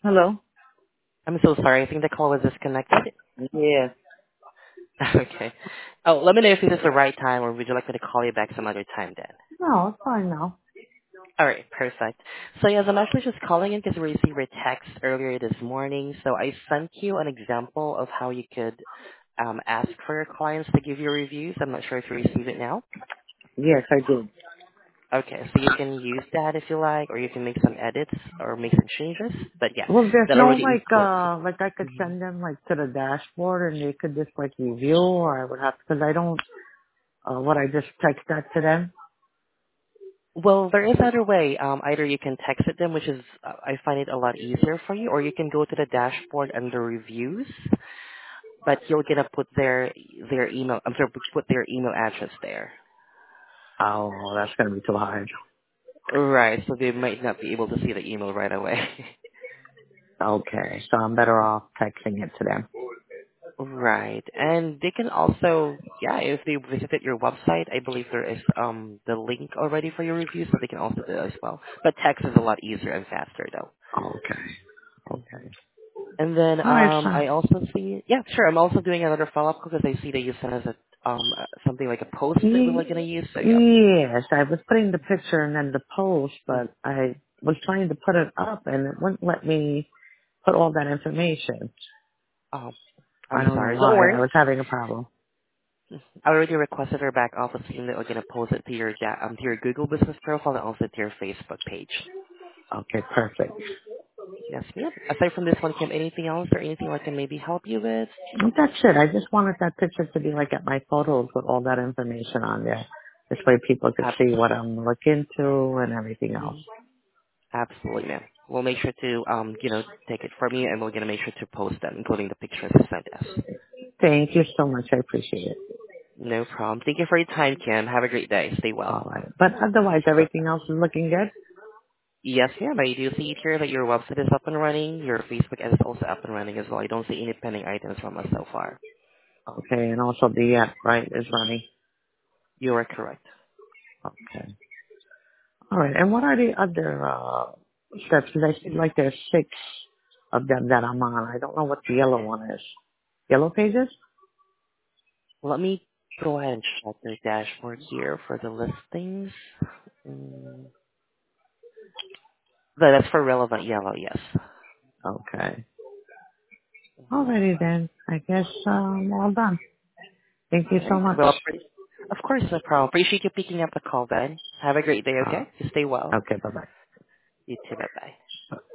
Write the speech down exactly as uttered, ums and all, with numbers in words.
Hello? I'm so sorry. I think the call was disconnected. Yes. Okay. Oh, let me know if this is the right time, or would you like me to call you back some other time then? No, it's fine now. All right, perfect. So yes, I'm actually just calling in because we received a text earlier this morning. So I sent you an example of how you could um, ask for your clients to give you reviews. I'm not sure if you received it now. Yes, I did. Okay, so you can use that if you like, or you can make some edits or make some changes. But yeah, Well, there's that no already like, includes. uh, like I could send them like to the dashboard and they could just like review, or I would have, cause I don't, uh, what I just text that to them. Well, there is other way. Um, either you can text it them, which is uh, I find it a lot easier for you, or you can go to the dashboard under reviews. But you're gonna put their their email. I'm sorry, put their email address there. Oh, that's gonna be too hard. Right. So they might not be able to see the email right away. Okay, so I'm better off texting it to them. Right. And they can also, yeah, if they visited your website, I believe there is um the link already for your review, so they can also do that as well. But text is a lot easier and faster though. Okay, Mhm. okay. And then Alright, um, so, I also see, yeah, sure. I'm also doing another follow-up because I see that you sent us a um uh, something like a post that we were gonna ye- use. So yeah. yes, I was putting the picture and then the post, Mm. but I was trying to put it up and it wouldn't let me put all that information. Oh, I I'm don't know sorry. Don't why. I worry. was having a problem. I already requested our back office team that we're gonna post it to your da- um to your Google business profile and also to your Facebook page. Okay, perfect. Yes, ma'am. Aside from this one, Kim, anything else or anything I can maybe help you with? That's it. I just wanted that picture to be like at my photos with all that information on there. This way people could Ab- see what I'm looking to and everything else. mhm. Absolutely, ma'am. We'll make sure to um you know take it from you, and we're gonna make sure to post them, including the pictures you sent us. Thank you so much. I appreciate it. No problem. Thank you for your time, Kim. Have a great day. Stay well. All right. But otherwise, Bye-bye. everything else is looking good? Yes, ma'am. I do see here that your website is up and running. Your Facebook ad is also up and running as well. I don't see any pending items from us so far. Okay. And also the app, right, is running. You are correct. Okay. All right. And what are the other uh, steps? Because I see like there's six of them that I'm on. I don't know what the yellow one is. Yellow pages? Let me go ahead and check the dashboard here for the listings. Mm, but that's for relevant yellow, yes. Okay. Mhm. Alrighty then. I guess um, all done. Thank you All so right. much. Well, pre- of course, no problem. Appreciate you picking up the call, Ben. Have a great day, Uh, okay? You stay well. okay, bye bye. You too. Bye-bye.